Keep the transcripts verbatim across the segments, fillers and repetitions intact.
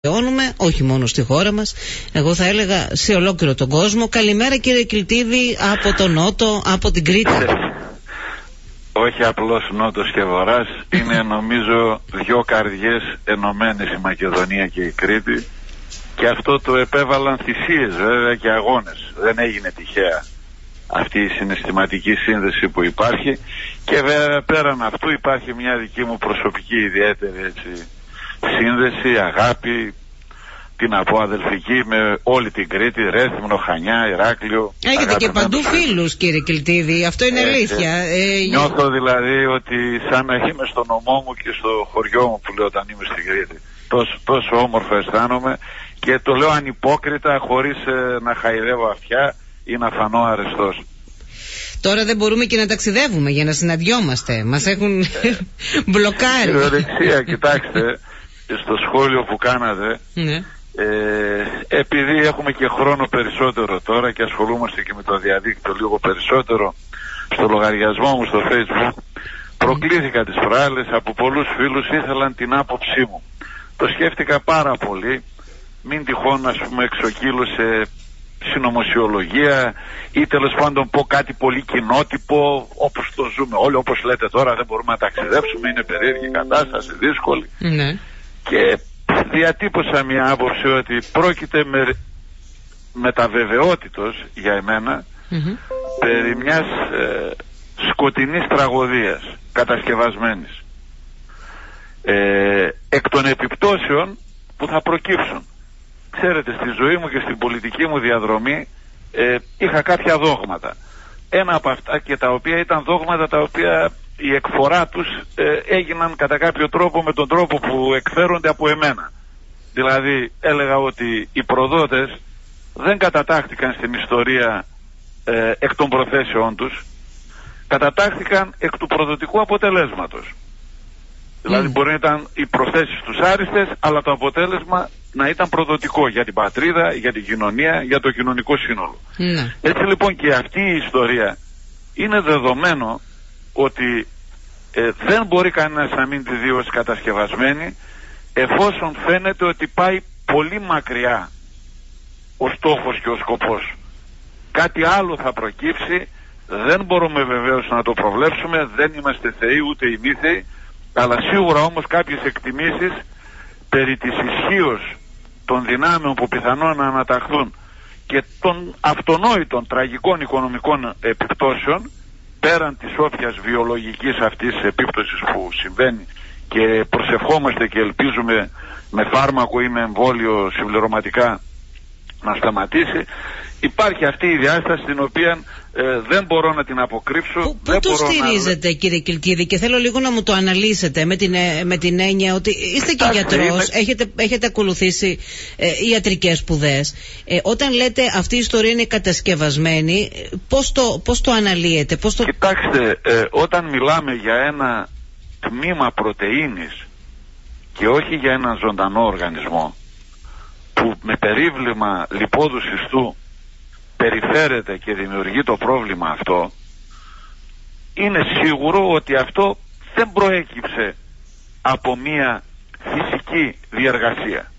όχι μόνο στη χώρα μας, εγώ θα έλεγα σε ολόκληρο τον κόσμο. Καλημέρα κύριε Κιλτίδη από τον Νότο, από την Κρήτη. Όχι απλώς Νότος και Βορράς, είναι νομίζω δυο καρδιές ενωμένες η Μακεδονία και η Κρήτη, και αυτό το επέβαλαν θυσίες βέβαια και αγώνες. Δεν έγινε τυχαία αυτή η συναισθηματική σύνδεση που υπάρχει, και βέβαια πέραν αυτού υπάρχει μια δική μου προσωπική ιδιαίτερη έτσι σύνδεση, αγάπη, τι να πω, αδελφική, με όλη την Κρήτη, Ρέθυμνο, Χανιά, Ηράκλειο. Έχετε και παντού φίλους κύριε Κιλτίδη, αυτό είναι έτσι, αλήθεια. Ε, νιώθω δηλαδή ότι σαν να είμαι στο νομό μου και στο χωριό μου που λέω όταν είμαι στην Κρήτη. Τόσο, τόσο όμορφο αισθάνομαι, και το λέω ανυπόκριτα, χωρίς ε, να χαϊδεύω αυτιά ή να φανώ αρεστός. Τώρα δεν μπορούμε και να ταξιδεύουμε για να συναντιόμαστε. Μας έχουν μπλοκάρει. Κυριολεξία, κοιτάξτε, στο σχόλιο που κάνατε, ναι. ε, επειδή έχουμε και χρόνο περισσότερο τώρα και ασχολούμαστε και με το διαδίκτυο λίγο περισσότερο, στο λογαριασμό μου στο Facebook προκλήθηκα τις προάλλες από πολλούς φίλους, ήθελαν την άποψή μου. Το σκέφτηκα πάρα πολύ, μην τυχόν ας πούμε εξοκύλωσε συνωμοσιολογία ή τέλος πάντων πω κάτι πολύ κοινότυπο όπως το ζούμε όλοι, όπως λέτε τώρα δεν μπορούμε να ταξιδέψουμε, είναι περίεργη κατάσταση, δύσκολη. Ναι. Και διατύπωσα μια άποψη ότι πρόκειται με, με τα βεβαιότητος για εμένα mm-hmm. περί μιας ε, σκοτεινής τραγωδίας κατασκευασμένης, ε, εκ των επιπτώσεων που θα προκύψουν. Ξέρετε, στη ζωή μου και στην πολιτική μου διαδρομή ε, είχα κάποια δόγματα. Ένα από αυτά, και τα οποία ήταν δόγματα τα οποία η εκφορά τους ε, έγιναν κατά κάποιο τρόπο με τον τρόπο που εκφέρονται από εμένα. Δηλαδή έλεγα ότι οι προδότες δεν κατατάχθηκαν στην ιστορία ε, εκ των προθέσεών τους, κατατάχθηκαν εκ του προδοτικού αποτελέσματος. Mm. Δηλαδή μπορεί να ήταν οι προθέσεις τους άριστες, αλλά το αποτέλεσμα να ήταν προδοτικό για την πατρίδα, για την κοινωνία, για το κοινωνικό σύνολο. Mm. Έτσι λοιπόν και αυτή η ιστορία είναι δεδομένο ότι ε, δεν μπορεί κανένας να μην τη δει ως κατασκευασμένη, εφόσον φαίνεται ότι πάει πολύ μακριά ο στόχος και ο σκοπός. Κάτι άλλο θα προκύψει, δεν μπορούμε βεβαίως να το προβλέψουμε, δεν είμαστε θεοί ούτε ημίθεοι, αλλά σίγουρα όμως κάποιες εκτιμήσεις περί της ισχύως των δυνάμεων που πιθανόν να αναταχθούν και των αυτονόητων τραγικών οικονομικών επιπτώσεων, πέραν της όποιας βιολογικής αυτής επίπτωσης που συμβαίνει, και προσευχόμαστε και ελπίζουμε με φάρμακο ή με εμβόλιο συμπληρωματικά να σταματήσει, υπάρχει αυτή η διάσταση την οποία ε, δεν μπορώ να την αποκρύψω. Πού, πού το στηρίζετε να... κύριε Κιλτίδη, και θέλω λίγο να μου το αναλύσετε με την, με την έννοια ότι είστε και γιατρός, είμαι... έχετε, έχετε ακολουθήσει ε, ιατρικές σπουδές. Ε, όταν λέτε αυτή η ιστορία είναι κατασκευασμένη, πώς το, πώς το αναλύετε, πώς το... Κοιτάξτε, ε, όταν μιλάμε για ένα τμήμα πρωτεΐνης και όχι για έναν ζωντανό οργανισμό που με περίβλημα λιπόδους ιστού περιφέρεται και δημιουργεί το πρόβλημα αυτό, είναι σίγουρο ότι αυτό δεν προέκυψε από μία φυσική διεργασία,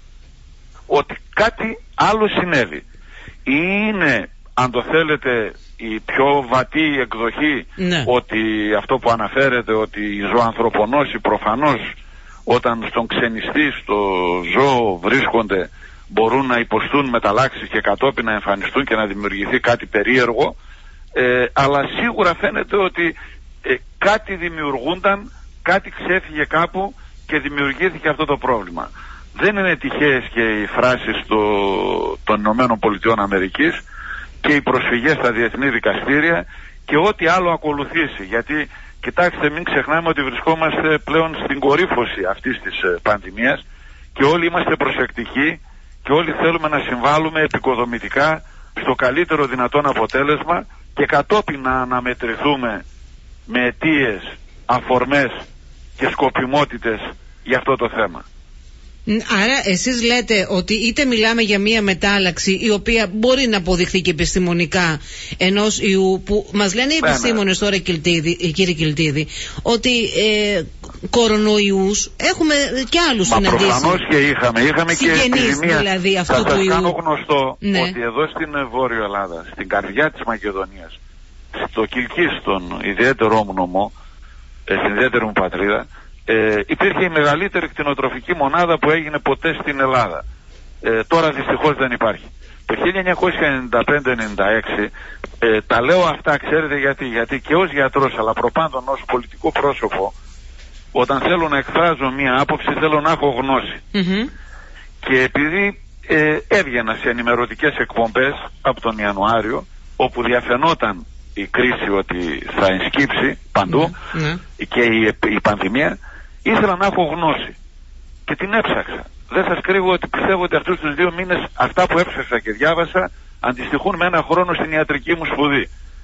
ότι κάτι άλλο συνέβη. Είναι, αν το θέλετε, η πιο βατή εκδοχή, ναι. ότι αυτό που αναφέρεται, ότι η ζωανθρωπονόση προφανώς όταν στον ξενιστή, στο ζώο βρίσκονται, μπορούν να υποστούν μεταλλάξεις και κατόπιν να εμφανιστούν και να δημιουργηθεί κάτι περίεργο, ε, αλλά σίγουρα φαίνεται ότι ε, κάτι δημιουργούνταν, κάτι ξέφυγε κάπου και δημιουργήθηκε αυτό το πρόβλημα. Δεν είναι τυχαίες και οι φράσεις το, των Ηνωμένων Πολιτειών Αμερικής και οι προσφυγές στα διεθνή δικαστήρια και ό,τι άλλο ακολουθήσει, γιατί κοιτάξτε, μην ξεχνάμε ότι βρισκόμαστε πλέον στην κορύφωση αυτής της ε, πανδημίας και όλοι είμαστε προσεκτικοί και όλοι θέλουμε να συμβάλλουμε επικοδομητικά στο καλύτερο δυνατόν αποτέλεσμα και κατόπιν να αναμετρηθούμε με αιτίες, αφορμές και σκοπιμότητες για αυτό το θέμα. Άρα εσείς λέτε ότι είτε μιλάμε για μία μετάλλαξη η οποία μπορεί να αποδειχθεί και επιστημονικά ενός ιού που μας λένε οι επιστήμονες τώρα, Κιλτίδη, κύριε Κιλτίδη, ότι ε, κορονοϊούς, έχουμε και άλλους συναντήσει. Μα προφανώς και είχαμε, είχαμε και επιδημία. Δηλαδή, αυτού θα του σας ιού. κάνω γνωστό, ναι, ότι εδώ στην Βόρειο Ελλάδα, στην καρδιά της Μακεδονίας, στο Κιλκής, στον ιδιαίτερό μου νομό, ε, στην ιδιαίτερη μου πατρίδα, ε, υπήρχε η μεγαλύτερη κτηνοτροφική μονάδα που έγινε ποτέ στην Ελλάδα. Ε, τώρα δυστυχώς δεν υπάρχει. Το χίλια εννιακόσια ενενήντα πέντε ενενήντα έξι, ε, τα λέω αυτά, ξέρετε γιατί, γιατί και ως γιατρός, αλλά προπάντων ως πολιτικό πρόσωπο, όταν θέλω να εκφράζω μία άποψη θέλω να έχω γνώση. Mm-hmm. Και επειδή ε, έβγαινα σε ενημερωτικές εκπομπές από τον Ιανουάριο, όπου διαφαινόταν η κρίση ότι θα ενσκύψει παντού, mm-hmm. και η, η πανδημία, ήθελα να έχω γνώση και την έψαξα. Δεν σας κρύβω ότι πιστεύω ότι αυτούς τους δύο μήνες αυτά που έψαξα και διάβασα αντιστοιχούν με ένα χρόνο στην ιατρική μου σπουδή.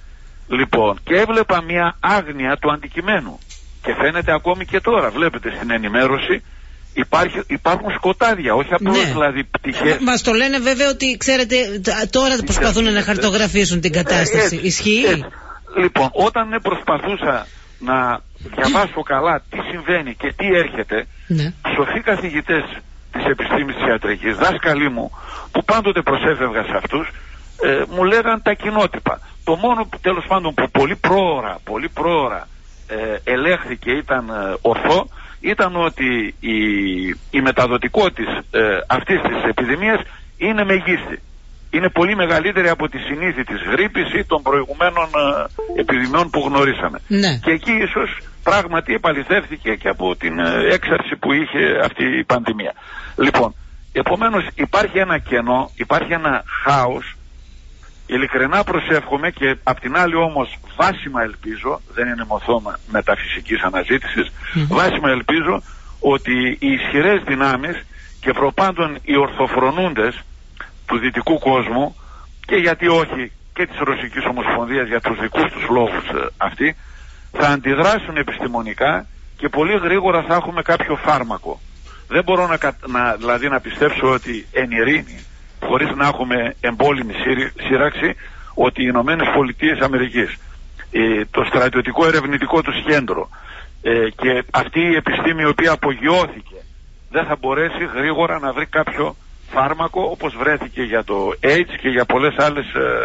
Λοιπόν, και έβλεπα μια άγνοια του αντικειμένου. Και φαίνεται ακόμη και τώρα, βλέπετε στην ενημέρωση υπάρχει, υπάρχουν σκοτάδια, όχι απλώς, ναι, δηλαδή πτυχές. Μας το λένε βέβαια ότι, ξέρετε, τώρα προσπαθούν να χαρτογραφήσουν την κατάσταση. Έτσι, ισχύει? Έτσι. Λοιπόν, όταν προσπαθούσα να διαβάσω καλά τι συμβαίνει και τι έρχεται, ναι, σοφοί καθηγητές της επιστήμης της ιατρικής, δάσκαλοι μου, που πάντοτε προσέφευγα σε αυτούς, ε, μου λέγαν τα κοινότυπα. Το μόνο που τέλος πάντων που πολύ πρόωρα, πολύ πρόωρα ε, ελέγχθηκε, ήταν ε, ορθό, ήταν ότι η, η μεταδοτικότητα ε, αυτής της επιδημίας είναι μεγίστη. Είναι πολύ μεγαλύτερη από τη συνήθη της γρίπης ή των προηγουμένων ε, επιδημιών που γνωρίσαμε. Ναι. Και εκεί ίσως πράγματι επαληθεύθηκε και από την ε, έξαρση που είχε αυτή η πανδημία. Λοιπόν, επομένως υπάρχει ένα κενό, υπάρχει ένα χάος. Ειλικρινά προσεύχομαι και απ' την άλλη όμως βάσιμα ελπίζω, δεν είναι μοθόμα μεταφυσικής αναζήτησης, mm-hmm. βάσιμα ελπίζω ότι οι ισχυρές δυνάμεις και προπάντων οι ορθοφρονούντες του δυτικού κόσμου, και γιατί όχι και της Ρωσικής Ομοσπονδίας για τους δικούς τους λόγους ε, αυτοί, θα αντιδράσουν επιστημονικά και πολύ γρήγορα θα έχουμε κάποιο φάρμακο. Δεν μπορώ να, να, δηλαδή να πιστέψω ότι εν ειρήνη, χωρίς να έχουμε εμπόλεμη σύραξη, ότι οι Ηνωμένες Πολιτείες Αμερικής, ε, το στρατιωτικό ερευνητικό τους κέντρο ε, και αυτή η επιστήμη η οποία απογειώθηκε δεν θα μπορέσει γρήγορα να βρει κάποιο φάρμακο, όπως βρέθηκε για το AIDS και για πολλές άλλες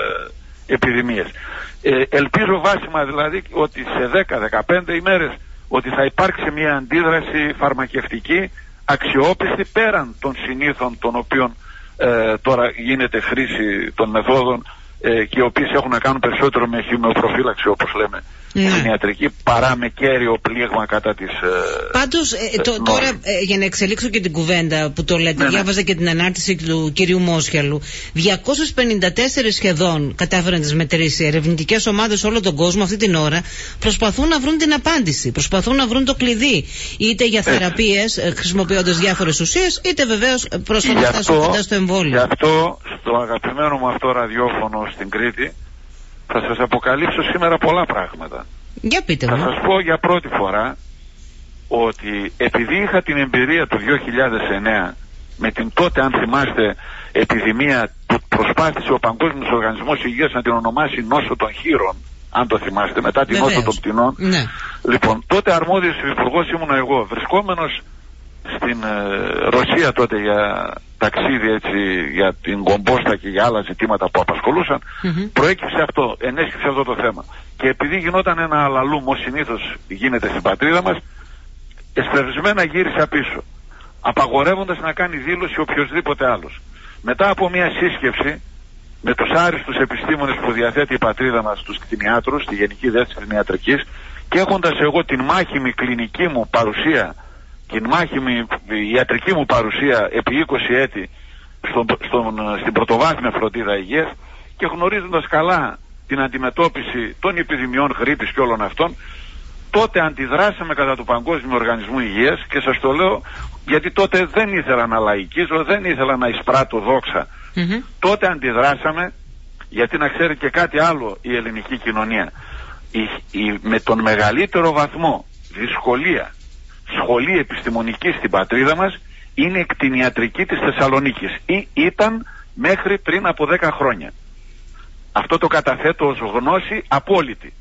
ε, επιδημίες. Ε, ελπίζω βάσιμα δηλαδή ότι σε δέκα με δεκαπέντε ημέρες ότι θα υπάρξει μια αντίδραση φαρμακευτική αξιόπιστη πέραν των συνήθων των οποίων ε, τώρα γίνεται χρήση των μεθόδων ε, και οι οποίες έχουν να κάνουν περισσότερο με χημειοπροφύλαξη, όπως λέμε, ναι, στην ιατρική, παρά με κέριο πλήγμα κατά της ε, Πάντως ε, το, τώρα ε, για να εξελίξω και την κουβέντα που το λέτε, ναι, διάβαζα ναι. και την ανάρτηση του κυρίου Μόσχιαλου. διακόσιες πενήντα τέσσερα σχεδόν κατάφεραν τις μετρήσει ερευνητικές ομάδες σε όλο τον κόσμο αυτή την ώρα, προσπαθούν να βρουν την απάντηση, προσπαθούν να βρουν το κλειδί, είτε για θεραπείες ε, χρησιμοποιώντας διάφορες ουσίες, είτε βεβαίως πρόσφατα να φτάσουν κοντά στο εμβόλιο. Γι' αυτό στο αγαπημένο μου αυτό ραδιόφωνο στην Κρήτη θα σας αποκαλύψω σήμερα πολλά πράγματα. Για πείτε μου. Θα σας πω για πρώτη φορά ότι επειδή είχα την εμπειρία του δύο χιλιάδες εννέα με την τότε, αν θυμάστε, επιδημία που προσπάθησε ο Παγκόσμιος Οργανισμός Υγείας να την ονομάσει νόσο των χείρων, αν το θυμάστε, μετά την νόσο των πτηνών. Ναι. Λοιπόν, τότε αρμόδιος υπουργός ήμουν εγώ, βρισκόμενος στην ε, Ρωσία τότε για ταξίδι, έτσι, για την κομπόστα και για άλλα ζητήματα που απασχολούσαν, mm-hmm. προέκυψε αυτό, ενέσχυσε αυτό το θέμα. Και επειδή γινόταν ένα αλαλούμ, ως συνήθως γίνεται στην πατρίδα μας, εσπευσμένα γύρισα πίσω, απαγορεύοντας να κάνει δήλωση οποιοδήποτε άλλος. Μετά από μια σύσκεψη με τους άριστους επιστήμονες που διαθέτει η πατρίδα μας, τους κτηνιάτρους, τη Γενική Διεύθυνση Κτηνιατρικής, και έχοντας εγώ την μάχημη κλινική μου παρουσία, την μάχημη ιατρική μου παρουσία επί είκοσι έτη στον, στον, στην πρωτοβάθμια φροντίδα υγείας και γνωρίζοντας καλά την αντιμετώπιση των επιδημιών γρίπης και όλων αυτών, τότε αντιδράσαμε κατά του Παγκόσμιου Οργανισμού Υγείας, και σας το λέω γιατί τότε δεν ήθελα να λαϊκίζω, δεν ήθελα να εισπράττω δόξα. Mm-hmm. Τότε αντιδράσαμε, γιατί να ξέρει και κάτι άλλο η ελληνική κοινωνία, η, η, με τον μεγαλύτερο βαθμό δυσκολία σχολή επιστημονική στην πατρίδα μας είναι η κτηνιατρική της Θεσσαλονίκης, ή ήταν μέχρι πριν από δέκα χρόνια. Αυτό το καταθέτω ως γνώση απόλυτη.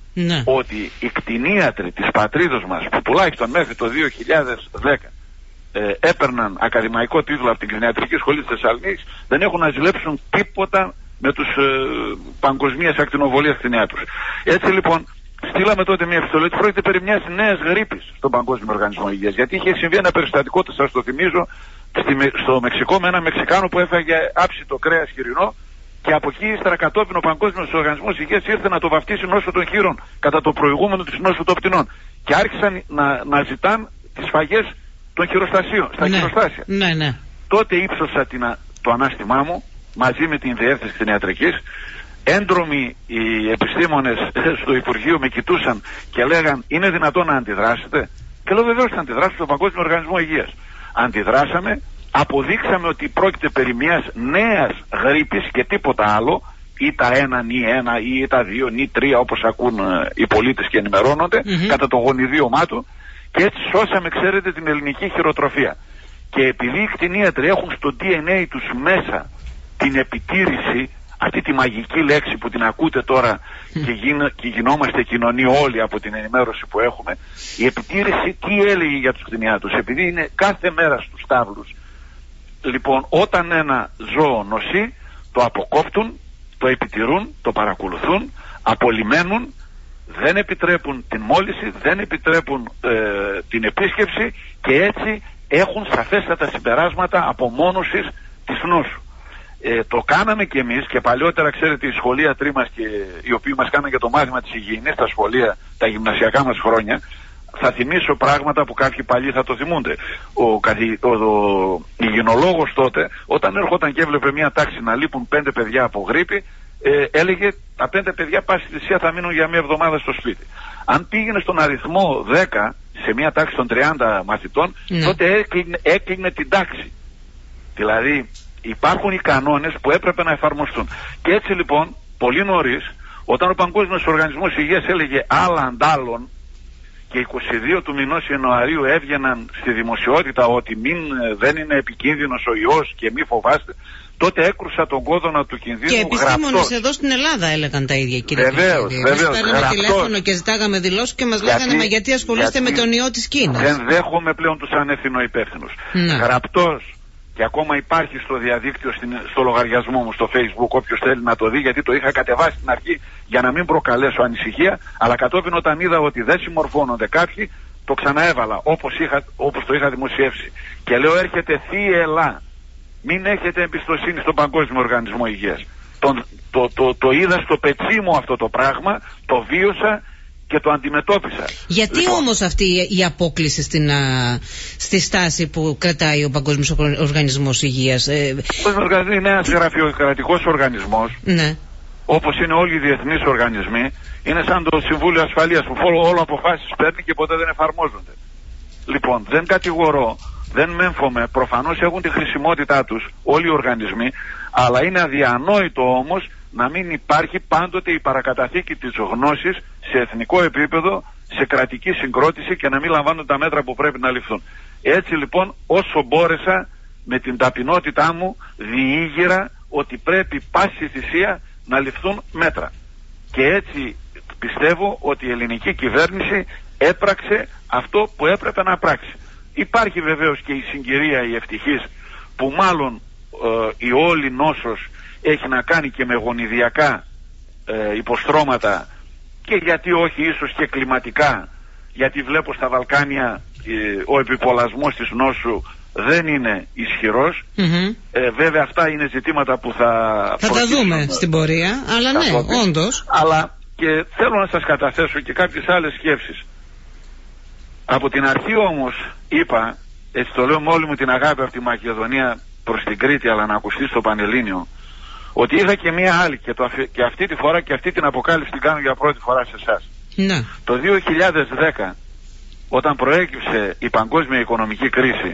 ναι. ότι οι κτηνίατροι της πατρίδος μας, που τουλάχιστον μέχρι το δύο χιλιάδες δέκα ε, έπαιρναν ακαδημαϊκό τίτλο από την κτηνιατρική σχολή της Θεσσαλονίκης, δεν έχουν να ζηλέψουν τίποτα με τους ε, παγκοσμίας ακτινοβολίας κτηνιάτρους. Έτσι λοιπόν, στείλαμε τότε μια επιστολή ότι πρόκειται περί μιας νέας γρίπης στον Παγκόσμιο Οργανισμό Υγείας. Γιατί είχε συμβεί ένα περιστατικό, σας το θυμίζω, στη, στο Μεξικό με ένα Μεξικάνο που έφαγε άψητο κρέας χοιρινό, και από εκεί ύστερα κατόπιν ο Παγκόσμιος Οργανισμός Υγείας ήρθε να το βαφτίσει νόσο των χείρων κατά το προηγούμενο της νόσου των πτηνών. Και άρχισαν να, να ζητάν τις σφαγές των χειροστασίων, στα ναι, χειροστάσια. Ναι, ναι. Τότε ύψωσα την, το ανάστημά μου μαζί με την διεύθυνση κτηνιατρικής. Έντρομοι οι επιστήμονες στο Υπουργείο με κοιτούσαν και λέγαν, είναι δυνατόν να αντιδράσετε? Και λέω, βεβαίως θα αντιδράσουμε στον Παγκόσμιο Οργανισμό Υγείας. Αντιδράσαμε, αποδείξαμε ότι πρόκειται περί μιας νέας γρίπης και τίποτα άλλο, ή τα ένα νι ένα ή τα δύο νι τρία, όπως ακούν οι πολίτες και ενημερώνονται, mm-hmm. κατά το γονιδίωμά του, και έτσι σώσαμε, ξέρετε, την ελληνική χειροτροφία. Και επειδή οι κτηνίατροι έχουν στο ντι εν έι τους μέσα την επιτήρηση, αυτή τη μαγική λέξη που την ακούτε τώρα mm. και, γίν, και γινόμαστε κοινωνοί όλοι από την ενημέρωση που έχουμε, η επιτήρηση τι έλεγε για τους κτηνιάτρους? Επειδή είναι κάθε μέρα στους στάβλους. Λοιπόν, όταν ένα ζώο νοσεί, το αποκόπτουν, το επιτηρούν, το παρακολουθούν, απολυμένουν, δεν επιτρέπουν την μόλυνση, δεν επιτρέπουν ε, την επίσκεψη, και έτσι έχουν σαφέστατα συμπεράσματα απομόνωσης της νόσου. Ε, το κάναμε και εμείς, και παλιότερα, ξέρετε, οι σχολίατροι μας, και οι οποίοι μας κάνανε και το μάθημα της υγιεινής στα σχολεία τα γυμνασιακά μας χρόνια. Θα θυμίσω πράγματα που κάποιοι παλιοί θα το θυμούνται. Ο, καθη, ο, ο υγιεινολόγος τότε, όταν έρχονταν και έβλεπε μια τάξη να λείπουν πέντε παιδιά από γρίπη, ε, έλεγε τα πέντε παιδιά πάση θυσία θα μείνουν για μια εβδομάδα στο σπίτι. Αν πήγαινε στον αριθμό δέκα σε μια τάξη των τριάντα μαθητών, ναι. τότε έκλεινε, έκλεινε την τάξη. Δηλαδή υπάρχουν οι κανόνες που έπρεπε να εφαρμοστούν. Και έτσι λοιπόν, πολύ νωρίς, όταν ο Παγκόσμιος Οργανισμός Υγείας έλεγε άλλα αντάλλων, και είκοσι δύο του μηνός Ιανουαρίου έβγαιναν στη δημοσιότητα ότι μην, δεν είναι επικίνδυνος ο ιός και μη φοβάστε, τότε έκρουσα τον κόδωνα του κινδύνου. Και επιστήμονες εδώ στην Ελλάδα έλεγαν τα ίδια, κύριε Βεβαίως, βεβαίως. Παίρναμε τηλέφωνο και ζητάγαμε δηλώσεις και μας λέγανε, μα γιατί ασχολείστε γιατί με τον ιό της Κίνας? Δεν δέχομαι πλέον τους ανεύθυνο υπεύθυνους. Γραπτός, και ακόμα υπάρχει στο διαδίκτυο, στο λογαριασμό μου στο Facebook, όποιος θέλει να το δει, γιατί το είχα κατεβάσει στην αρχή για να μην προκαλέσω ανησυχία, αλλά κατόπιν όταν είδα ότι δεν συμμορφώνονται κάποιοι, το ξαναέβαλα όπως, είχα, όπως το είχα δημοσιεύσει. Και λέω, έρχεται θύελα, μην έχετε εμπιστοσύνη στον Παγκόσμιο Οργανισμό Υγείας. Το, το, το, το είδα στο πετσί μου αυτό το πράγμα, το βίωσα και το αντιμετώπισα. Γιατί λοιπόν, όμως αυτή η απόκλιση στην, α, στη στάση που κρατάει ο Παγκόσμιος Οργανισμός Υγείας? Ε... Ο Παγκόσμιος Οργανισμός είναι ένας γραφειοκρατικός οργανισμός, ναι. όπως είναι όλοι οι διεθνείς οργανισμοί. Είναι σαν το Συμβούλιο Ασφαλείας που όλο αποφάσεις παίρνει και ποτέ δεν εφαρμόζονται. Λοιπόν, δεν κατηγορώ, δεν μέμφωμαι, προφανώς έχουν τη χρησιμότητά τους όλοι οι οργανισμοί, αλλά είναι αδιανόητο όμως να μην υπάρχει πάντοτε η παρακαταθήκη της γνώσης σε εθνικό επίπεδο, σε κρατική συγκρότηση, και να μην λαμβάνουν τα μέτρα που πρέπει να ληφθούν. Έτσι λοιπόν, όσο μπόρεσα, με την ταπεινότητά μου διήγηρα ότι πρέπει πάση θυσία να ληφθούν μέτρα. Και έτσι πιστεύω ότι η ελληνική κυβέρνηση έπραξε αυτό που έπρεπε να πράξει. Υπάρχει βεβαίως και η συγκυρία, η ευτυχής, που μάλλον ε, η όλη νόσος έχει να κάνει και με γονιδιακά ε, υποστρώματα, και γιατί όχι ίσως και κλιματικά, γιατί βλέπω στα Βαλκάνια ε, ο επιπολασμός της νόσου δεν είναι ισχυρός. Mm-hmm. ε, βέβαια αυτά είναι ζητήματα που θα θα τα δούμε στην πορεία, αλλά ναι, τότε, όντως. Αλλά και θέλω να σας καταθέσω και κάποιες άλλες σκέψεις. Από την αρχή όμως είπα, έτσι το λέω με όλη μου την αγάπη από τη Μακεδονία προς την Κρήτη, αλλά να ακουστεί στο Πανελλήνιο, ότι είχα και μία άλλη, και, το, και αυτή τη φορά και αυτή την αποκάλυψη την κάνω για πρώτη φορά σε εσάς. Ναι. Το δύο χιλιάδες δέκα, όταν προέκυψε η παγκόσμια οικονομική κρίση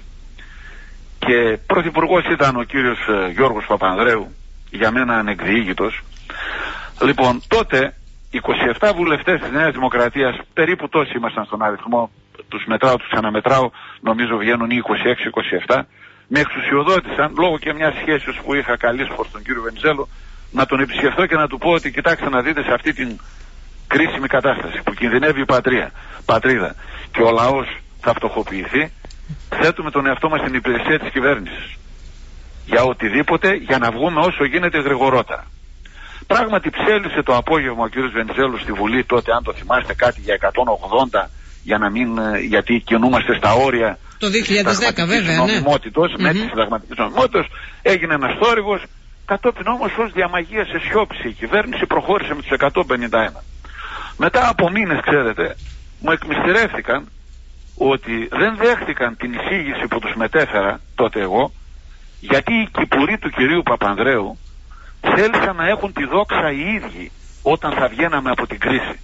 και πρωθυπουργός ήταν ο κύριος Γιώργος Παπανδρέου, για μένα ανεκδιήγητος, λοιπόν τότε είκοσι επτά βουλευτές της Νέας Δημοκρατίας, περίπου τόσοι ήμασταν στον αριθμό, τους μετράω, τους ξαναμετράω, νομίζω βγαίνουν είκοσι έξι είκοσι επτά, με εξουσιοδότησαν, λόγω και μιας σχέσης που είχα καλής προς τον κύριο Βενιζέλο, να τον επισκεφθώ και να του πω ότι κοιτάξτε να δείτε, σε αυτή την κρίσιμη κατάσταση, που κινδυνεύει η πατρία, πατρίδα και ο λαός θα φτωχοποιηθεί, θέτουμε τον εαυτό μας στην υπηρεσία της κυβέρνησης για οτιδήποτε, για να βγούμε όσο γίνεται γρηγορότερα. Πράγματι ψέλισε το απόγευμα ο κ. Βενιζέλος στη Βουλή τότε, αν το θυμάστε, κάτι για εκατόν ογδόντα, για να μην, γιατί κινούμαστε στα όρια το δύο χιλιάδες δέκα βέβαια, νομιμότητος, ναι. με τη συνταγματική νομιμότητος, έγινε ένας θόρυβος, κατόπιν όμως ως διαμαγεία σε σιώπησε η κυβέρνηση, προχώρησε με τους εκατόν πενήντα ένα. Μετά από μήνες, ξέρετε, μου εκμυστηρεύτηκαν ότι δεν δέχτηκαν την εισήγηση που τους μετέφερα τότε εγώ, γιατί οι κυπουροί του κυρίου Παπανδρέου θέλησαν να έχουν τη δόξα οι ίδιοι όταν θα βγαίναμε από την κρίση.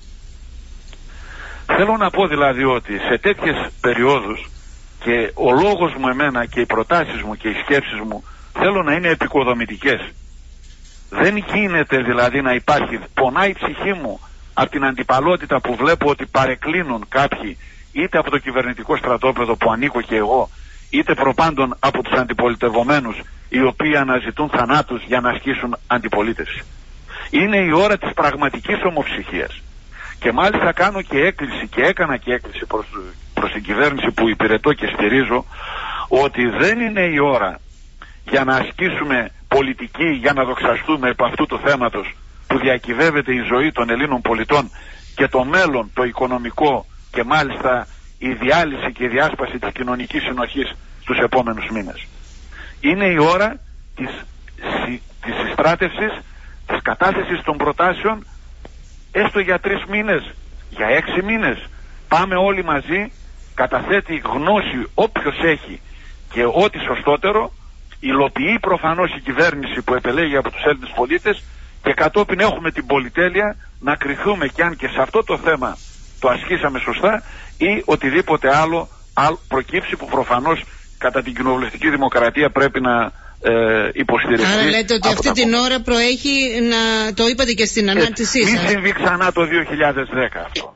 Θέλω να πω δηλαδή ότι σε τέτοιες περιόδους, και ο λόγος μου εμένα και οι προτάσεις μου και οι σκέψεις μου θέλω να είναι επικοδομητικές. Δεν γίνεται δηλαδή να υπάρχει, πονάει η ψυχή μου από την αντιπαλότητα που βλέπω ότι παρεκκλίνουν κάποιοι, είτε από το κυβερνητικό στρατόπεδο που ανήκω και εγώ, είτε προπάντων από τους αντιπολιτευομένους, οι οποίοι αναζητούν θανάτους για να ασκήσουν αντιπολίτευση. Είναι η ώρα της πραγματικής ομοψυχίας. Και μάλιστα κάνω και έκκληση, και έκανα και έκκληση προς, προς την κυβέρνηση που υπηρετώ και στηρίζω, ότι δεν είναι η ώρα για να ασκήσουμε πολιτική, για να δοξαστούμε επ' αυτού του θέματος που διακυβεύεται η ζωή των Ελλήνων πολιτών και το μέλλον, το οικονομικό, και μάλιστα η διάλυση και η διάσπαση της κοινωνικής συνοχής στους επόμενους μήνες. Είναι η ώρα της, της συστράτευσης, της κατάθεσης των προτάσεων, έστω για τρεις μήνες, για έξι μήνες. Πάμε όλοι μαζί, καταθέτει γνώση όποιος έχει και ό,τι σωστότερο, υλοποιεί προφανώς η κυβέρνηση που επελέγει από τους Έλληνες πολίτες, και κατόπιν έχουμε την πολυτέλεια να κριθούμε, κι αν και σε αυτό το θέμα το ασκήσαμε σωστά, ή οτιδήποτε άλλο, άλλο προκύψει, που προφανώς κατά την κοινοβουλευτική δημοκρατία πρέπει να ε, υποστηριχθεί. Άρα λέτε ότι αυτή την ώρα προέχει, να το είπατε και στην ανάρτησή σας, μην συμβεί ξανά το δύο χιλιάδες δέκα αυτό,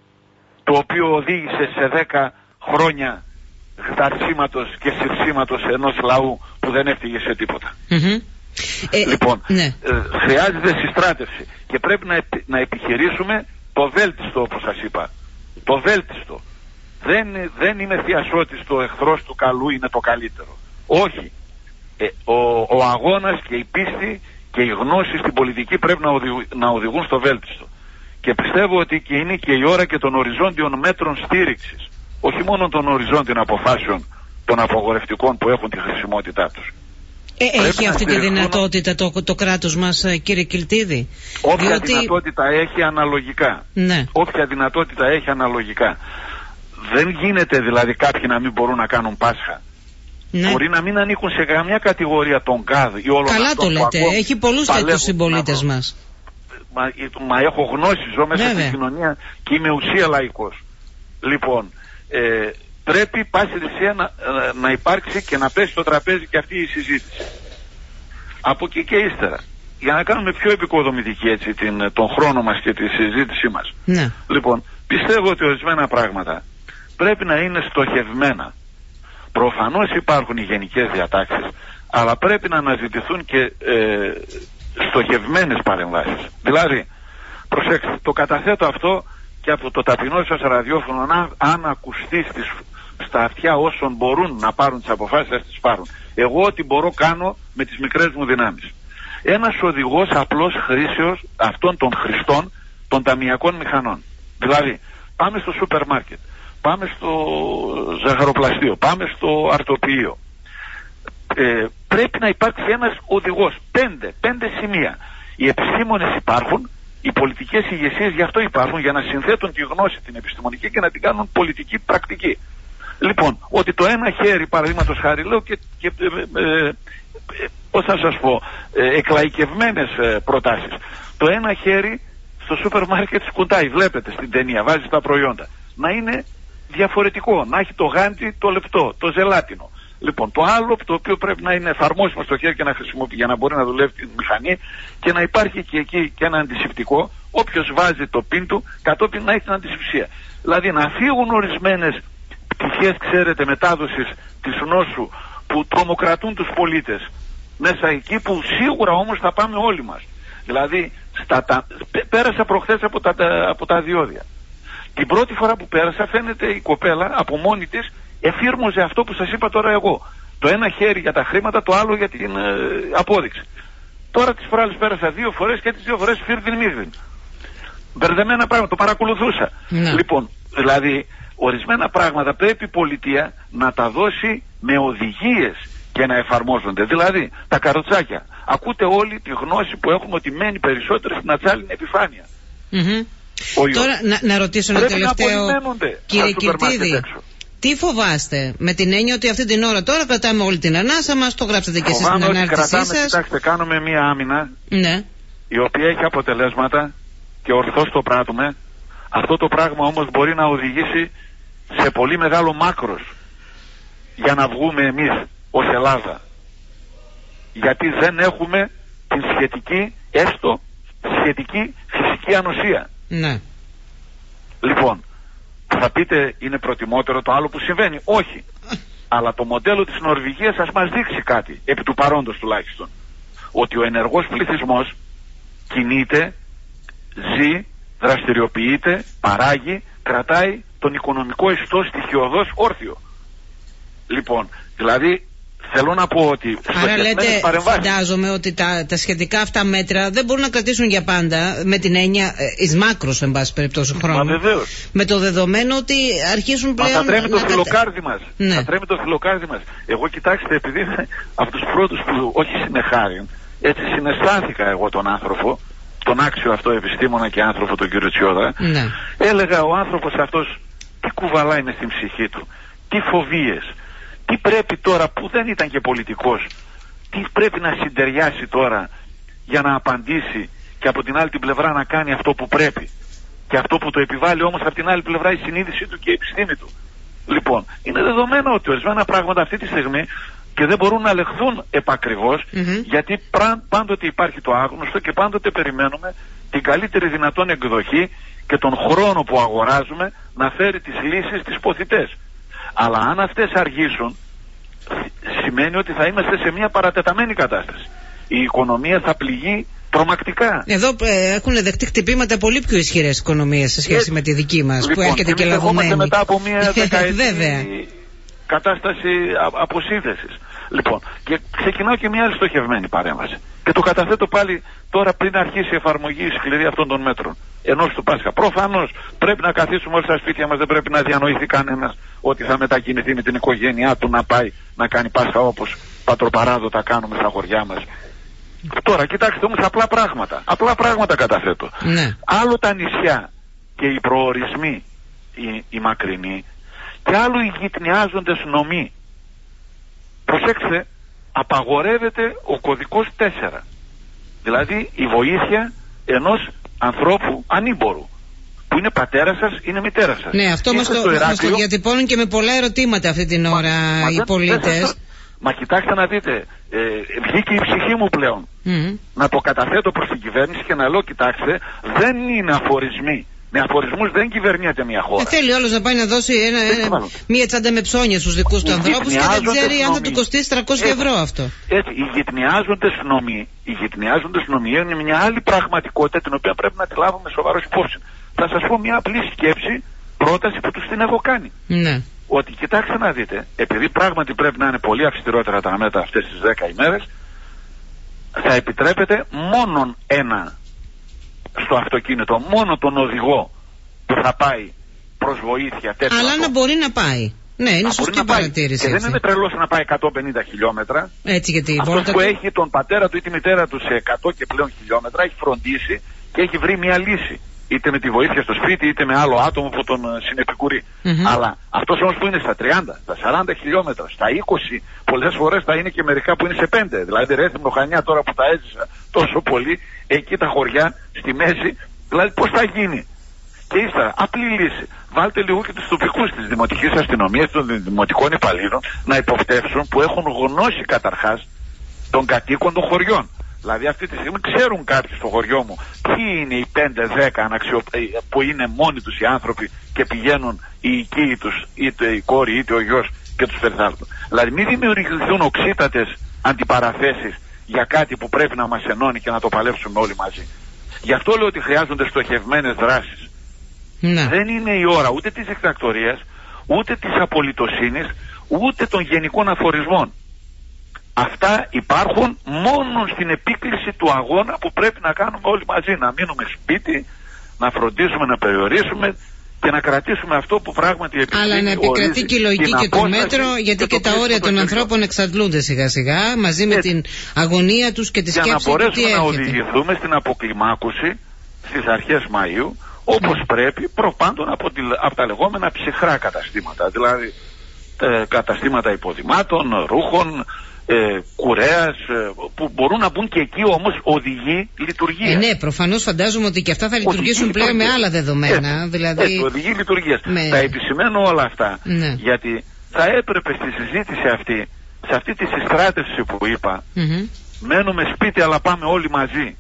το οποίο οδήγησε σε δέκα χρόνια γδαρσίματος και συρσίματος ενός λαού που δεν έφτυγε σε τίποτα. Mm-hmm. Λοιπόν, ε, ναι. ε, χρειάζεται συστράτευση και πρέπει να, επι, να επιχειρήσουμε το βέλτιστο, όπως σας είπα. Το βέλτιστο. Δεν, δεν είναι θειασότης το εχθρός του καλού είναι το καλύτερο. Όχι. Ε, ο, ο αγώνας και η πίστη και η γνώση στην πολιτική πρέπει να, οδηγούν, να οδηγούν στο βέλτιστο. Και πιστεύω ότι και είναι και η ώρα και των οριζόντιων μέτρων στήριξης. Όχι μόνο των οριζόντιων αποφάσεων των απογορευτικών που έχουν τη χρησιμότητά τους. Ε, έχει αυτή τη δυνατότητα το, το κράτος μας, κύριε Κιλτίδη? Όποια Διότι... δυνατότητα έχει αναλογικά. Ναι. Όποια δυνατότητα έχει αναλογικά. Δεν γίνεται δηλαδή κάποιοι να μην μπορούν να κάνουν Πάσχα. Ναι. Μπορεί να μην ανήκουν σε καμιά κατηγορία των ΚΑΔ ή όλων Καλά αυτών. Καλά το λέτε. Έχει πολλούς τέτοιους συμπολίτες μας. Μα, μα έχω γνώση, ζω μέσα Βέβαια. στην κοινωνία και είμαι ουσία λαϊκός. Λοιπόν, ε, πρέπει πάση θυσία να, να υπάρξει και να πέσει στο τραπέζι και αυτή η συζήτηση. Από εκεί και ύστερα, για να κάνουμε πιο επικοδομητική έτσι την, τον χρόνο μας και τη συζήτησή μας. Ναι. Λοιπόν, πιστεύω ότι ορισμένα πράγματα πρέπει να είναι στοχευμένα. Προφανώς υπάρχουν οι γενικές διατάξεις, αλλά πρέπει να αναζητηθούν και ε, στοχευμένες παρεμβάσεις. Δηλαδή, προσέξτε, το καταθέτω αυτό και από το ταπεινό σας ραδιόφωνο, αν, αν ακουστεί στις, στα αυτιά όσων μπορούν να πάρουν τις αποφάσεις, ας τις πάρουν. Εγώ ό,τι μπορώ κάνω με τις μικρές μου δυνάμεις. Ένας οδηγός απλώς χρήσεως αυτών των χρηστών των ταμιακών μηχανών. Δηλαδή, πάμε στο σούπερ μάρκετ, πάμε στο ζαχαροπλαστείο, πάμε στο αρτοποιείο. Ε, πρέπει να υπάρξει ένας οδηγός. Πέντε, πέντε σημεία. Οι επιστήμονες υπάρχουν, οι πολιτικές ηγεσίες γι' αυτό υπάρχουν, για να συνθέτουν τη γνώση την επιστημονική και να την κάνουν πολιτική πρακτική. Λοιπόν, ότι το ένα χέρι, παραδείγματος χάρη, λέω και, και ε, ε, ε, πώς θα σας πω, ε, εκλαϊκευμένες ε, προτάσεις. Το ένα χέρι στο σούπερ μάρκετ σκουντάει, βλέπετε στην ταινία, βάζει τα προϊόντα. Να είναι διαφορετικό, να έχει το γάντι, το λεπτό, το ζελάτινο. Λοιπόν, το άλλο το οποίο πρέπει να είναι εφαρμόσιμο στο χέρι και να χρησιμοποιεί για να μπορεί να δουλεύει τη μηχανή και να υπάρχει και εκεί και ένα αντισηπτικό, όποιος βάζει το πιν του, κατόπιν να έχει την αντισηψία. Δηλαδή να φύγουν ορισμένες πτυχές, ξέρετε, μετάδοσης της νόσου που τρομοκρατούν τους πολίτες μέσα εκεί, που σίγουρα όμως θα πάμε όλοι μας. Δηλαδή, στα, τα, πέρασα προχθές από τα, από τα διόδια. Την πρώτη φορά που πέρασα φαίνεται η κοπέλα από μόνη της εφήρμοζε αυτό που σας είπα τώρα εγώ. Το ένα χέρι για τα χρήματα, το άλλο για την ε, απόδειξη. Τώρα τις φορές πέρασα δύο φορές και τις δύο φορές φίρδιν μύρδιν. Μπερδεμένα πράγματα, το παρακολουθούσα. Ναι. Λοιπόν, δηλαδή, ορισμένα πράγματα πρέπει η πολιτεία να τα δώσει με οδηγίες και να εφαρμόζονται. Δηλαδή, τα καροτσάκια. Ακούτε όλοι τη γνώση που έχουμε ότι μένει περισσότερο στην ατσάλινη επιφάνεια. Mm-hmm. Τώρα να, να ρωτήσω ένα τελευταίο, κύριε Κυρτίδη, τι φοβάστε με την έννοια ότι αυτή την ώρα τώρα κρατάμε όλη την ανάσα μας, το γράψατε και εσείς στην ανάρτησή σας. Κοιτάξτε, κάνουμε μία άμυνα, ναι, η οποία έχει αποτελέσματα και ορθώς το πράττουμε. Αυτό το πράγμα όμως μπορεί να οδηγήσει σε πολύ μεγάλο μάκρος για να βγούμε εμείς ως Ελλάδα. Γιατί δεν έχουμε την σχετική, έστω σχετική φυσική ανοσία. Ναι. Λοιπόν, θα πείτε είναι προτιμότερο το άλλο που συμβαίνει. Όχι. Αλλά το μοντέλο της Νορβηγίας ας μας δείξει κάτι, επί του παρόντος τουλάχιστον. Ότι ο ενεργός πληθυσμός κινείται, ζει, δραστηριοποιείται, παράγει, κρατάει τον οικονομικό ιστό στοιχειωδώς όρθιο. Λοιπόν, δηλαδή θέλω να πω ότι... Άρα λέτε, φαντάζομαι ότι τα, τα σχετικά αυτά μέτρα δεν μπορούν να κρατήσουν για πάντα, με την έννοια εις μάκρος εν πάση περιπτώσει χρόνου. Μα βεβαίως. Με το δεδομένο ότι αρχίζουν πλέον... Μα θα τρέμει το κατε... φιλοκάρδι μας. Ναι. Θα τρέμει το φιλοκάρδι μας. Εγώ κοιτάξτε, επειδή είμαι από τους πρώτους που όχι συνεχάριν, έτσι συναισθάνθηκα εγώ τον άνθρωπο, τον άξιο αυτό επιστήμονα και άνθρωπο τον κύριο Τσιόδρα, ναι. Έλεγα ο άνθρωπος αυτός τι κουβαλάει μες στην ψυχή του, τι φοβίες, τι πρέπει τώρα που δεν ήταν και πολιτικός, τι πρέπει να συντεριάσει τώρα για να απαντήσει και από την άλλη την πλευρά να κάνει αυτό που πρέπει και αυτό που το επιβάλλει όμως από την άλλη πλευρά η συνείδησή του και η επιστήμη του. Λοιπόν, είναι δεδομένο ότι ορισμένα πράγματα αυτή τη στιγμή και δεν μπορούν να ελεγχθούν επακριβώς, mm-hmm. γιατί πάντοτε υπάρχει το άγνωστο και πάντοτε περιμένουμε την καλύτερη δυνατόν εκδοχή και τον χρόνο που αγοράζουμε να φέρει τις λύσεις τις ποθητές. Αλλά αν αυτές αργήσουν, σημαίνει ότι θα είμαστε σε μια παρατεταμένη κατάσταση. Η οικονομία θα πληγεί τρομακτικά. Εδώ ε, έχουν δεχτεί χτυπήματα πολύ πιο ισχυρές οικονομίες σε σχέση ε, με τη δική μας, λοιπόν, που έρχεται και λαβωμένη. Μετά από μια δεκαετή κατάσταση αποσύνθεσης. Λοιπόν, και ξεκινάω και μια άλλη στοχευμένη παρέμβαση. Και το καταθέτω πάλι τώρα πριν αρχίσει η εφαρμογή η σκληρή αυτών των μέτρων. Ενός του Πάσχα. Προφανώς πρέπει να καθίσουμε όλοι στα σπίτια μας, δεν πρέπει να διανοηθεί κανένας ότι θα μετακινηθεί με την οικογένειά του να πάει να κάνει Πάσχα όπως πατροπαράδοτα κάνουμε στα χωριά μας. Τώρα κοιτάξτε όμως απλά πράγματα. Απλά πράγματα καταθέτω. Ναι. Άλλο τα νησιά και οι προορισμοί, οι, οι μακρινοί, και άλλο οι γυτνιάζοντες νομοί. Προσέξτε, απαγορεύεται ο κωδικός τέσσερα. Δηλαδή η βοήθεια ενός ανθρώπου ανήμπορου, που είναι πατέρα σας, είναι μητέρα σας. Ναι, αυτό μας το, μας το διατυπώνουν και με πολλά ερωτήματα αυτή την ώρα μα, οι μα πολίτες. Δεν, μα κοιτάξτε να δείτε, ε, βγήκε η ψυχή μου πλέον. Mm-hmm. Να το καταθέτω προς την κυβέρνηση και να λέω, κοιτάξτε, δεν είναι αφορισμοί. Με αφορισμούς δεν κυβερνιέται μια χώρα. Ε, θέλει όλος να πάει να δώσει ένα, ένα, μία τσάντα με ψώνια στους δικούς του ανθρώπους και δεν ξέρει αν θα του κοστίσει τριακόσια ευρώ αυτό. Έτσι, οι γυτνιάζοντες νομοί, οι γυτνιάζοντες νομοί είναι μια άλλη πραγματικότητα την οποία πρέπει να τη λάβουμε σοβαρός υπόψη. Θα σας πω μια απλή σκέψη, πρόταση που τους την έχω κάνει. Ναι. Ότι κοιτάξτε να δείτε, επειδή πράγματι πρέπει να είναι πολύ αυστηρότερα τα μέτρα αυτές τις δέκα ημέρες, θα επιτρέπεται μόνον ένα στο αυτοκίνητο, μόνο τον οδηγό που θα πάει προς βοήθεια τέτοια. Αλλά να μπορεί να πάει. Ναι, είναι σωστή παρατήρηση. Και δεν είναι τρελός να πάει εκατόν πενήντα χιλιόμετρα. Έτσι, γιατί αυτός βόλτα... που έχει τον πατέρα του ή τη μητέρα του σε εκατό και πλέον χιλιόμετρα έχει φροντίσει και έχει βρει μια λύση. Είτε με τη βοήθεια στο σπίτι είτε με άλλο άτομο που τον συνεπικουρεί. Mm-hmm. Αλλά αυτός όμως που είναι στα τριάντα, στα σαράντα χιλιόμετρα, στα είκοσι, πολλές φορές θα είναι και μερικά που είναι σε πέντε. Δηλαδή Ρέθυμνο, Χανιά, τώρα που τα έζησα τόσο πολύ, εκεί τα χωριά στη μέση, δηλαδή πώς θα γίνει. Και ύστερα, απλή λύση. Βάλτε λίγο και τους τοπικούς της δημοτικής αστυνομίας, των δημοτικών υπαλλήλων, να υποπτεύσουν, που έχουν γνώση καταρχάς των κατοίκων των χωριών. Δηλαδή αυτή τη στιγμή ξέρουν κάποιοι στο χωριό μου ποιοι είναι οι πέντε δέκα αναξιο... που είναι μόνοι τους οι άνθρωποι και πηγαίνουν οι οικοί τους, είτε η κόρη είτε ο γιος και τους περιθάλπτουν. Δηλαδή μην δημιουργηθούν οξύτατες αντιπαραθέσεις για κάτι που πρέπει να μας ενώνει και να το παλέψουμε όλοι μαζί. Γι' αυτό λέω ότι χρειάζονται στοχευμένες δράσεις. Ναι. Δεν είναι η ώρα ούτε της εκτακτορίας, ούτε της απολυτοσύνης, ούτε των γενικών αφορισμών. Αυτά υπάρχουν μόνο στην επίκληση του αγώνα που πρέπει να κάνουμε όλοι μαζί. Να μείνουμε σπίτι, να φροντίσουμε να περιορίσουμε και να κρατήσουμε αυτό που πράγματι επικρατεί. Αλλά να επικρατεί και η λογική και το μέτρο, γιατί και, και τα όρια των ανθρώπων εξαντλούνται σιγά σιγά μαζί με Έτσι. την αγωνία τους και τη σκέψη τους. Για να μπορέσουμε να οδηγηθούμε στην αποκλιμάκωση στις αρχές Μαΐου, όπως mm. πρέπει, προπάντων από, τη, από τα λεγόμενα ψυχρά καταστήματα. Δηλαδή ε, καταστήματα υποδημάτων, ρούχων, Ε, κουρέας, ε, που μπορούν να μπουν και εκεί όμως οδηγοί λειτουργίας. Ε, ναι, προφανώς φαντάζομαι ότι και αυτά θα λειτουργήσουν οδηγοί πλέον λειτουργίας. Με άλλα δεδομένα. Έτσι, δηλαδή... έτσι, οδηγοί λειτουργίας. Με... Θα επισημαίνω όλα αυτά, ναι. γιατί θα έπρεπε στη συζήτηση αυτή, σε αυτή τη συστράτευση που είπα, mm-hmm. μένουμε σπίτι αλλά πάμε όλοι μαζί.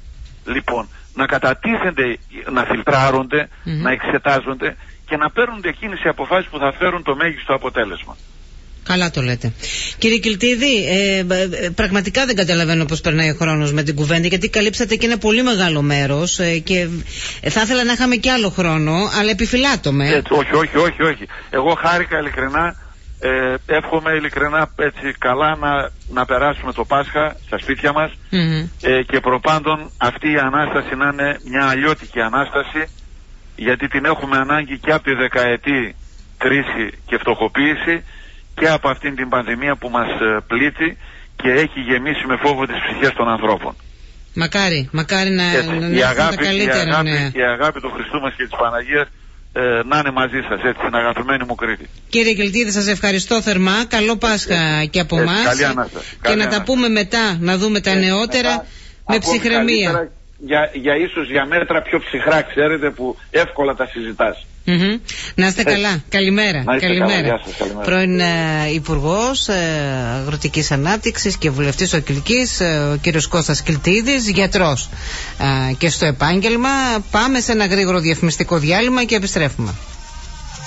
Λοιπόν, να κατατίθενται, να φιλτράρονται, mm-hmm. να εξετάζονται και να παίρνονται εκείνες οι αποφάσεις που θα φέρουν το μέγιστο αποτέλεσμα. Καλά το λέτε. Κύριε Κιλτίδη, ε, ε, πραγματικά δεν καταλαβαίνω πώς περνάει ο χρόνος με την κουβέντα, γιατί καλύψατε και ένα πολύ μεγάλο μέρος ε, και ε, θα ήθελα να είχαμε και άλλο χρόνο, αλλά επιφυλάττομαι. Έτσι, όχι, όχι, όχι, όχι. Εγώ χάρηκα ειλικρινά, ε, εύχομαι ειλικρινά έτσι καλά να, να περάσουμε το Πάσχα στα σπίτια μας mm-hmm. ε, και προπάντων αυτή η Ανάσταση να είναι μια αλλιώτικη Ανάσταση, γιατί την έχουμε ανάγκη και από τη δεκαετή κρίση και φτωχοποίηση και από αυτήν την πανδημία που μας πλήττει και έχει γεμίσει με φόβο τις ψυχές των ανθρώπων. Μακάρι, μακάρι να, να, η αγάπη, τα καλύτερα. Η αγάπη, ναι. η αγάπη του Χριστού μας και της Παναγίας ε, να είναι μαζί σας, έτσι, την αγαπημένη μου Κρήτη. Κύριε Κιλτίδη, σας ευχαριστώ θερμά. Καλό Πάσχα έτσι, και από εμάς. Καλή Ανάσταση. Και καλή να ανάσταση. τα πούμε μετά, να δούμε τα έτσι, νεότερα μετά, με ψυχραιμία. Για, για ίσως για μέτρα πιο ψυχρά, ξέρετε, που εύκολα τα συζητάς. Mm-hmm. Να είστε καλά. Καλημέρα. Να είστε καλημέρα. Καλά. Σας, καλημέρα. Πρώην ε, Υπουργός ε, Αγροτικής Ανάπτυξης και Βουλευτής ο Κιλκής, ε, ο κύριος Κώστας Κιλτίδης, γιατρός ε, και στο επάγγελμα. Πάμε σε ένα γρήγορο διαφημιστικό διάλειμμα και επιστρέφουμε.